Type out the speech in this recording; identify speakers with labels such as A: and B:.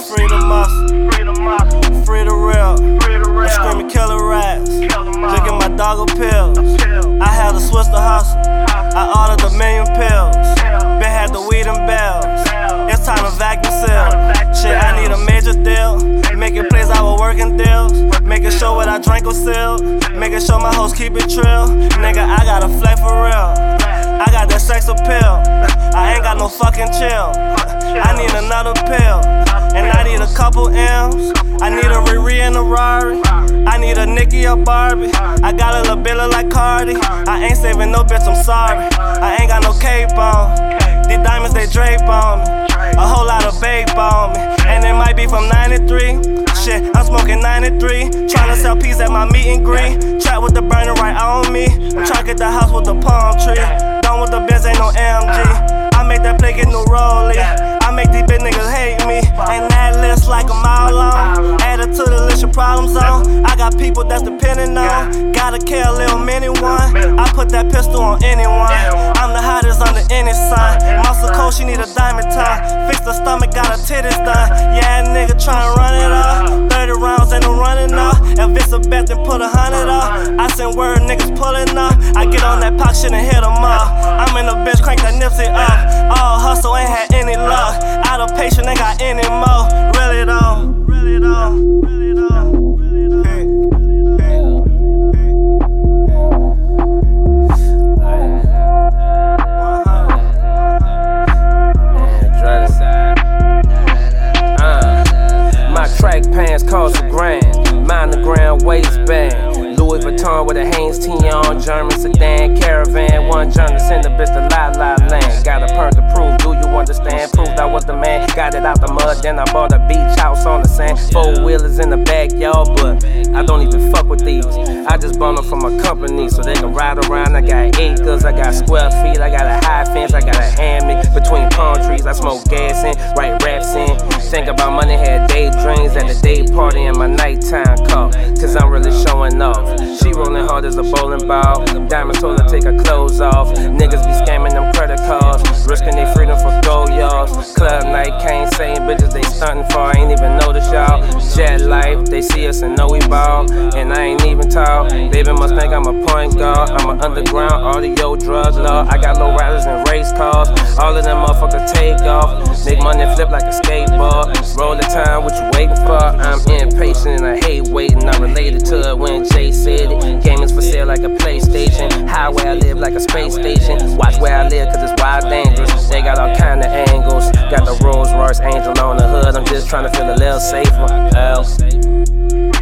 A: Free the muscle, free the real. I'm screaming killer rats, drinking my dog a pill. I had to switch the hustle, I ordered a million pills. Been had the weed and bells, it's time to vacuum seal. Shit, I need a major deal, making plays I was working deals. Making sure what I drank was sealed, making sure my hoes keep it trill. Nigga, I got a flex for real, I got that sex appeal. I ain't got no fucking chill, I need another pill. And I need a couple M's, I need a Riri and a Rari, I need a Nicki or Barbie. I got a little Billy like Cardi, I ain't saving no bitch, I'm sorry. I ain't got no cape on, these diamonds they drape on me. A whole lot of babe on me, and it might be from 93. Shit, I'm smoking 93, tryna sell peas at my meet and greet. Trap with the burner right on me, I'm tryna get the house with the palm tree. Done with the biz, ain't no MG. I make that play get new rollie, I make these bitch niggas hate me. And that list like a mile long, added to the list your problems on. I got people that's depending on, gotta kill a little mini one. I put that pistol on anyone, I'm the hottest under any sign. Muscle cold, she need a diamond time. Fix the stomach, got her titties done. Yeah, nigga tryna run it up, 30 rounds ain't no running up. If it's a bet, then put 100 up. I send word, niggas pulling up. I get on that pop shit and hit 'em up. I'm in the bitch, crank that Nipsey up. All hustle, ain't had any luck. Out of patient, ain't got any more. Really though, really though, really though.
B: My track pants cost $1,000, mine the grand waistband. Louis Vuitton with a Hanes T on, German sedan, caravan. One journalist in the bitch to La Land. Got a perk to prove, do you understand? Proved I was the man, got it out the mud, then I bought a beach house on the sand. 4-wheelers in the backyard, but I don't even fuck with these. I just bought them from a company so they can ride around. I got acres, I got square feet, I got a high fence, I got a hammock between palm trees. I smoke gas in, write raps in. Think about money, had daydreams at the day party in my nighttime call. Cause I'm really showing off. She rolling hard as a bowling ball. Diamonds told her take her clothes off. Niggas be scamming them credit cards, risking their freedom for gold yards. Club night, can't say bitches they stunting for. I ain't even notice y'all. Jet life, they see us and know we ball. And I ain't even tall. Baby must think I'm a point guard. I'm an underground audio drug lord. I got low riders and race cars. All of them motherfuckers take off. Make money flip like a skateboard. Roll the time, what you waiting for? I'm impatient and I hate waiting. I related to it when Jay said it. Gaming's for sale like a PlayStation. Highway I live like a space station. Watch where I live cause it's wild dangerous. They got all kind of angles. Got the Rolls Royce Angel on the hood. I'm just trying to feel a little safer.